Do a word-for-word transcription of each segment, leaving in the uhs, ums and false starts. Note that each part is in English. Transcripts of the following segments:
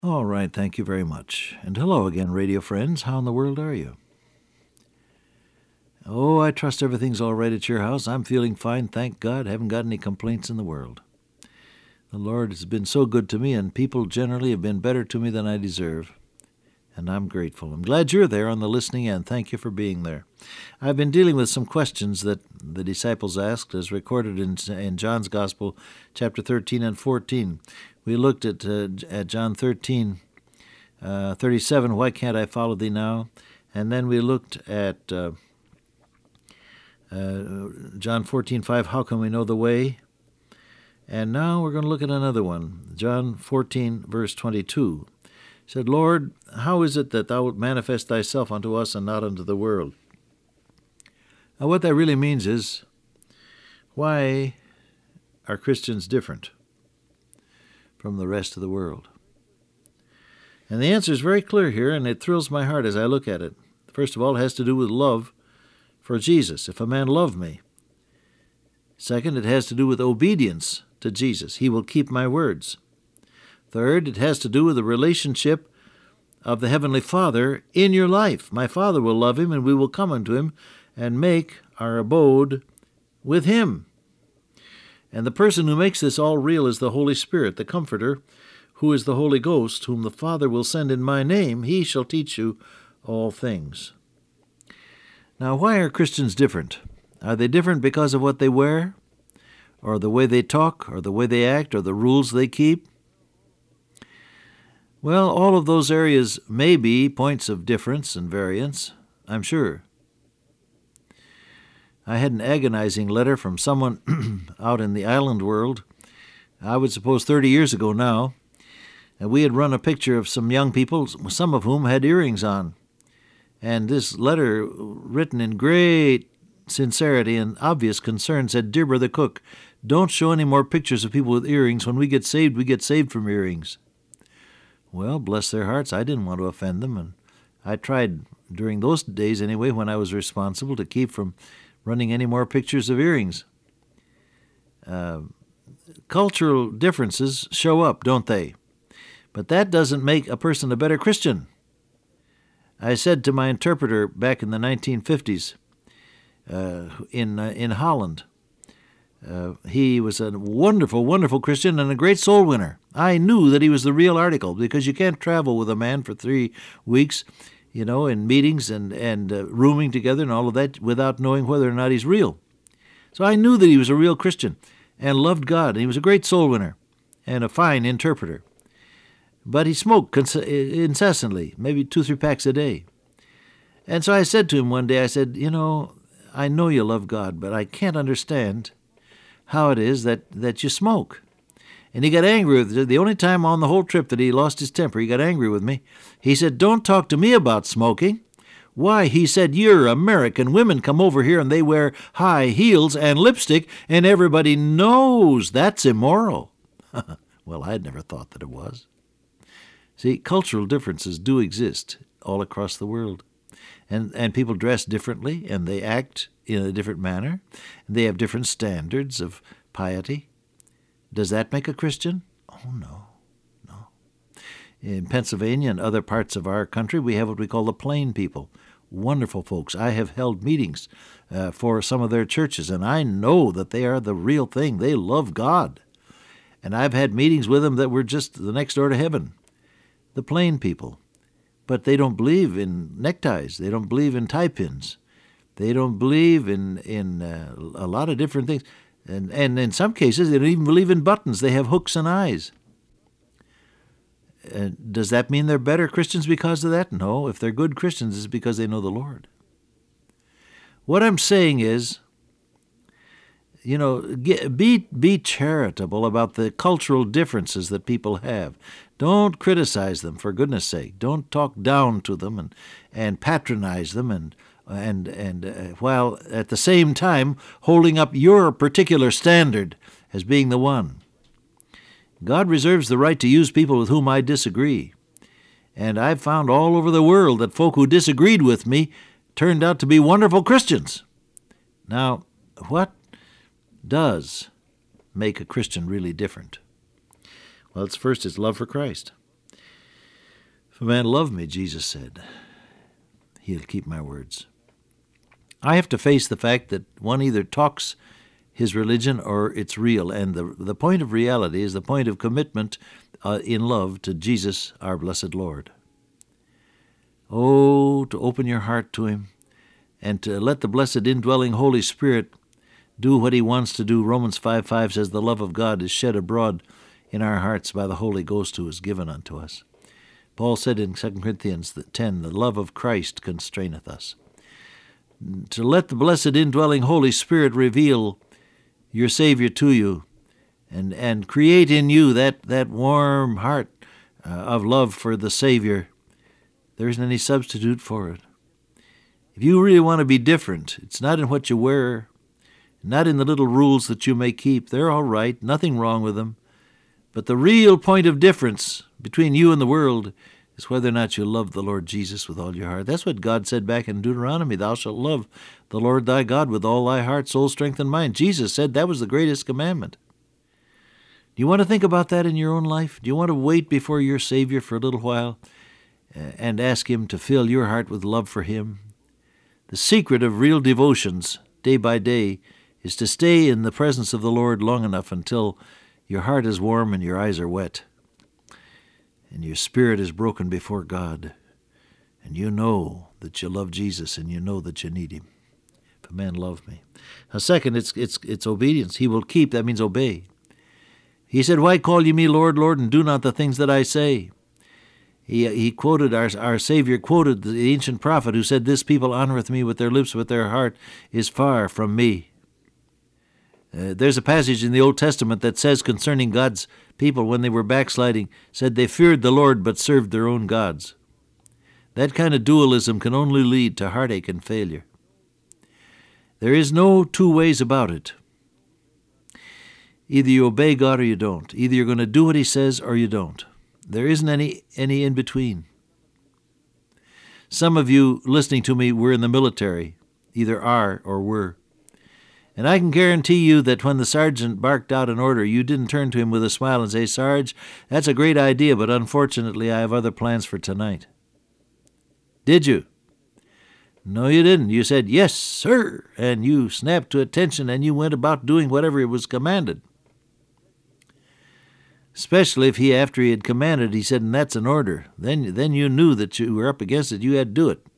All right, thank you very much. And hello again, radio friends. How in the world are you? Oh, I trust everything's all right at your house. I'm feeling fine, thank God. Haven't got any complaints in the world. The Lord has been so good to me, and people generally have been better to me than I deserve. And I'm grateful. I'm glad you're there on the listening end. Thank you for being there. I've been dealing with some questions that the disciples asked, as recorded in, in John's Gospel, chapter thirteen and fourteen. We looked at, uh, at John thirteen, uh, thirty-seven, why can't I follow thee now? And then we looked at uh, uh, John fourteen, five, how can we know the way? And now we're going to look at another one, John fourteen, verse twenty-two. He said, Lord, how is it that thou wilt manifest thyself unto us and not unto the world? Now what that really means is, why are Christians different from the rest of the world? And the answer is very clear here, and it thrills my heart as I look at it. First of all, it has to do with love for Jesus. If a man love me. Second, it has to do with obedience to Jesus. He will keep my words. Third, it has to do with the relationship of the Heavenly Father in your life. My Father will love him, and we will come unto him and make our abode with him. And the person who makes this all real is the Holy Spirit, the Comforter, who is the Holy Ghost, whom the Father will send in my name. He shall teach you all things. Now, why are Christians different? Are they different because of what they wear, or the way they talk, or the way they act, or the rules they keep? Well, all of those areas may be points of difference and variance, I'm sure. I had an agonizing letter from someone out in the island world, I would suppose thirty years ago now, and we had run a picture of some young people, some of whom had earrings on. And this letter, written in great sincerity and obvious concern, said, Dear Brother Cook, don't show any more pictures of people with earrings. When we get saved, we get saved from earrings. Well, bless their hearts, I didn't want to offend them, and I tried, during those days anyway, when I was responsible, to keep from running any more pictures of earrings. Uh, cultural differences show up, don't they? But that doesn't make a person a better Christian. I said to my interpreter back in the nineteen fifties uh, in, uh, in Holland, Uh, he was a wonderful, wonderful Christian and a great soul winner. I knew that he was the real article, because you can't travel with a man for three weeks, you know, in meetings and, and uh, rooming together and all of that without knowing whether or not he's real. So I knew that he was a real Christian and loved God. And he was a great soul winner and a fine interpreter. But he smoked cons- incessantly, maybe two, three packs a day. And so I said to him one day, I said, you know, I know you love God, but I can't understand how it is that, that you smoke. And he got angry with it. The only time on the whole trip that he lost his temper, he got angry with me. He said, don't talk to me about smoking. Why, he said, you're American. Women come over here and they wear high heels and lipstick, and everybody knows that's immoral. Well, I'd never thought that it was. See, cultural differences do exist all across the world. And, and people dress differently, and they act in a different manner. They have different standards of piety. Does that make a Christian? Oh, no, no. In Pennsylvania and other parts of our country, we have what we call the plain people. Wonderful folks. I have held meetings uh, for some of their churches, and I know that they are the real thing. They love God. And I've had meetings with them that were just the next door to heaven. The plain people. But they don't believe in neckties. They don't believe in tie pins. They don't believe in, in uh, a lot of different things. And, and in some cases, they don't even believe in buttons. They have hooks and eyes. Uh, does that mean they're better Christians because of that? No. If they're good Christians, it's because they know the Lord. What I'm saying is, you know, get, be, be charitable about the cultural differences that people have. Don't criticize them, for goodness sake. Don't talk down to them and, and patronize them, and and and uh, while at the same time holding up your particular standard as being the one. God reserves the right to use people with whom I disagree. And I've found all over the world that folk who disagreed with me turned out to be wonderful Christians. Now, what does make a Christian really different? Well, it's first, it's love for Christ. If a man love me, Jesus said, he'll keep my words. I have to face the fact that one either talks his religion or it's real, and the, the point of reality is the point of commitment uh, in love to Jesus, our blessed Lord. Oh, to open your heart to him and to let the blessed indwelling Holy Spirit do what he wants to do. Romans five five says, the love of God is shed abroad in our hearts by the Holy Ghost who is given unto us. Paul said in Second Corinthians ten, the love of Christ constraineth us. To let the blessed indwelling Holy Spirit reveal your Savior to you and, and create in you that, that warm heart uh, of love for the Savior, there isn't any substitute for it. If you really want to be different, it's not in what you wear, not in the little rules that you may keep. They're all right, nothing wrong with them. But the real point of difference between you and the world is whether or not you love the Lord Jesus with all your heart. That's what God said back in Deuteronomy. Thou shalt love the Lord thy God with all thy heart, soul, strength, and mind. Jesus said that was the greatest commandment. Do you want to think about that in your own life? Do you want to wait before your Savior for a little while and ask him to fill your heart with love for him? The secret of real devotions, day by day, is to stay in the presence of the Lord long enough until your heart is warm and your eyes are wet, and your spirit is broken before God, and you know that you love Jesus and you know that you need him. If a man love me. Now, second, it's it's it's obedience. He will keep. That means obey. He said, why call ye me Lord, Lord, and do not the things that I say? He he quoted, our, our Savior quoted the ancient prophet who said, this people honoreth me with their lips, but their heart is far from me. Uh, there's a passage in the Old Testament that says concerning God's people when they were backsliding, said they feared the Lord but served their own gods. That kind of dualism can only lead to heartache and failure. There is no two ways about it. Either you obey God or you don't. Either you're going to do what he says or you don't. There isn't any, any in between. Some of you listening to me were in the military, either are or were. And I can guarantee you that when the sergeant barked out an order, you didn't turn to him with a smile and say, Sarge, that's a great idea, but unfortunately I have other plans for tonight. Did you? No, you didn't. You said, yes, sir, and you snapped to attention and you went about doing whatever it was commanded. Especially if he, after he had commanded, he said, and that's an order. Then, then you knew that you were up against it. You had to do it.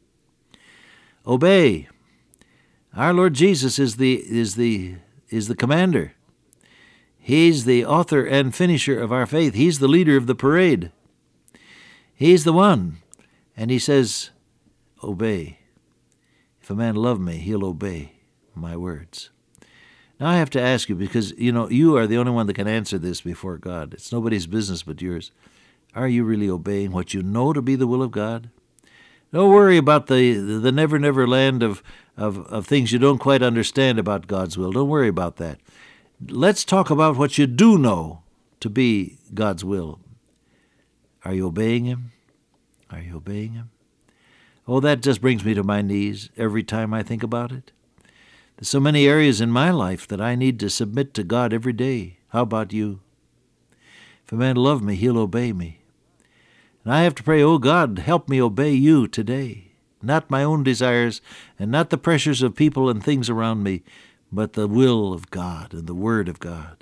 Obey. Our Lord Jesus is the is the is the commander. He's the author and finisher of our faith. He's the leader of the parade. He's the one. And he says, obey. If a man love me, he'll obey my words. Now I have to ask you, because, you know, you are the only one that can answer this before God. It's nobody's business but yours. Are you really obeying what you know to be the will of God? Don't worry about the the never, never land of, of, of things you don't quite understand about God's will. Don't worry about that. Let's talk about what you do know to be God's will. Are you obeying him? Are you obeying him? Oh, that just brings me to my knees every time I think about it. There's so many areas in my life that I need to submit to God every day. How about you? If a man love me, he'll obey me. And I have to pray, oh God, help me obey you today. Not my own desires and not the pressures of people and things around me, but the will of God and the Word of God.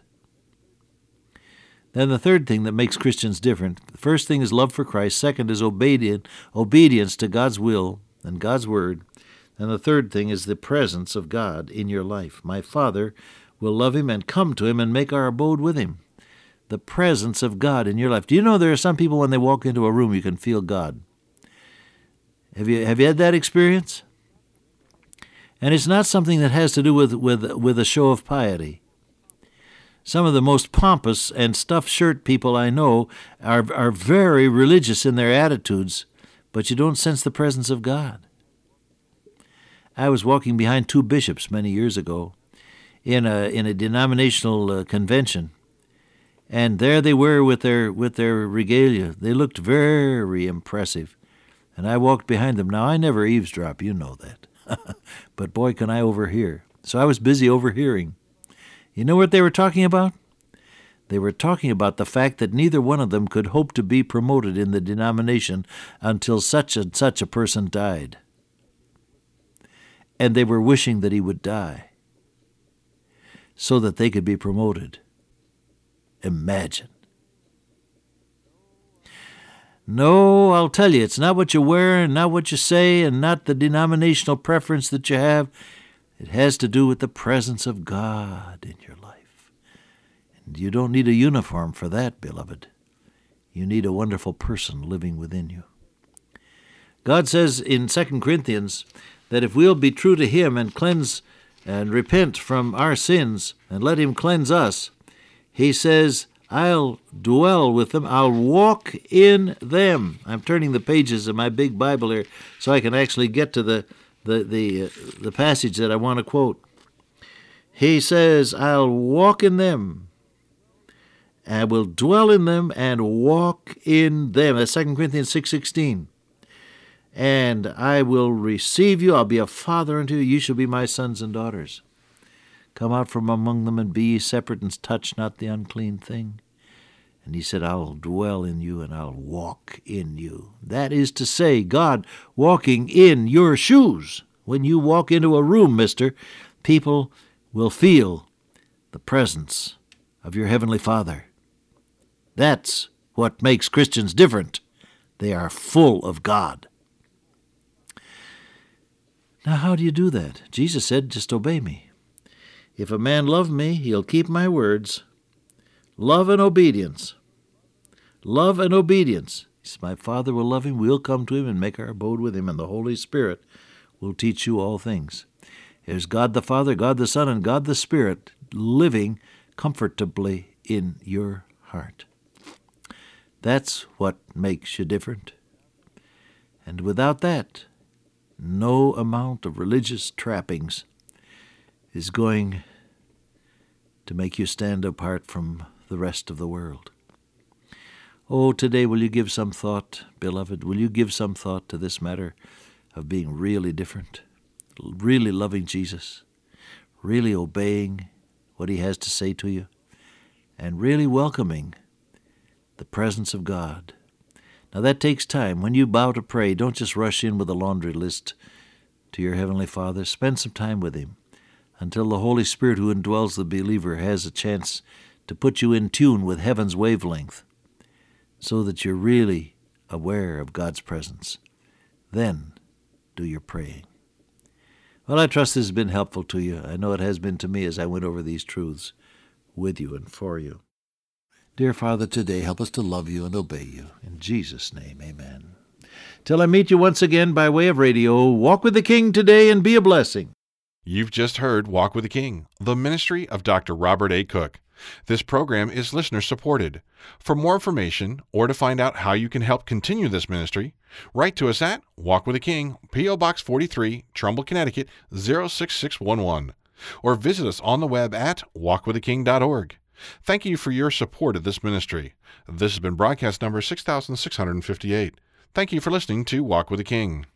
Then the third thing that makes Christians different, the first thing is love for Christ. Second is obedient, obedience to God's will and God's Word. And the third thing is the presence of God in your life. My Father will love him and come to him and make our abode with him. The presence of God in your life. Do you know there are some people when they walk into a room you can feel God? Have you have you had that experience? And it's not something that has to do with, with, with a show of piety. Some of the most pompous and stuffed shirt people I know are, are very religious in their attitudes, but you don't sense the presence of God. I was walking behind two bishops many years ago in a in a denominational uh, convention, and there they were with their with their regalia. They looked very impressive, and I walked behind them. Now, I never eavesdrop, you know that, but boy, can I overhear. So I was busy overhearing. You know what they were talking about? They were talking about the fact that neither one of them could hope to be promoted in the denomination until such and such a person died. And they were wishing that he would die so that they could be promoted. Imagine. No, I'll tell you, it's not what you wear and not what you say and not the denominational preference that you have. It has to do with the presence of God in your life. And you don't need a uniform for that, beloved. You need a wonderful person living within you. God says in Second Corinthians that if we'll be true to Him and cleanse and repent from our sins and let Him cleanse us, He says, I'll dwell with them. I'll walk in them. I'm turning the pages of my big Bible here so I can actually get to the the the, uh, the passage that I want to quote. He says, I'll walk in them. I will dwell in them and walk in them. That's Second Corinthians six sixteen. And I will receive you. I'll be a father unto you. You shall be my sons and daughters. Come out from among them and be ye separate and touch not the unclean thing. And he said, I'll dwell in you and I'll walk in you. That is to say, God walking in your shoes. When you walk into a room, mister, people will feel the presence of your Heavenly Father. That's what makes Christians different. They are full of God. Now, how do you do that? Jesus said, just obey me. If a man love me, he'll keep my words. Love and obedience. Love and obedience. He says, my Father will love him. We'll come to him and make our abode with him, and the Holy Spirit will teach you all things. There's God the Father, God the Son, and God the Spirit living comfortably in your heart. That's what makes you different. And without that, no amount of religious trappings is going to make you stand apart from the rest of the world. Oh, today will you give some thought, beloved, will you give some thought to this matter of being really different, really loving Jesus, really obeying what He has to say to you, and really welcoming the presence of God. Now that takes time. When you bow to pray, don't just rush in with a laundry list to your Heavenly Father. Spend some time with Him until the Holy Spirit who indwells the believer has a chance to put you in tune with heaven's wavelength so that you're really aware of God's presence. Then do your praying. Well, I trust this has been helpful to you. I know it has been to me as I went over these truths with you and for you. Dear Father, today help us to love you and obey you. In Jesus' name, amen. Till I meet you once again by way of radio, walk with the King today and be a blessing. You've just heard Walk with the King, the ministry of Doctor Robert A. Cook. This program is listener-supported. For more information or to find out how you can help continue this ministry, write to us at Walk with the King, P O. Box forty-three, Trumbull, Connecticut, zero six six one one, or visit us on the web at walk with the king dot org. Thank you for your support of this ministry. This has been broadcast number six thousand six hundred fifty-eight. Thank you for listening to Walk with the King.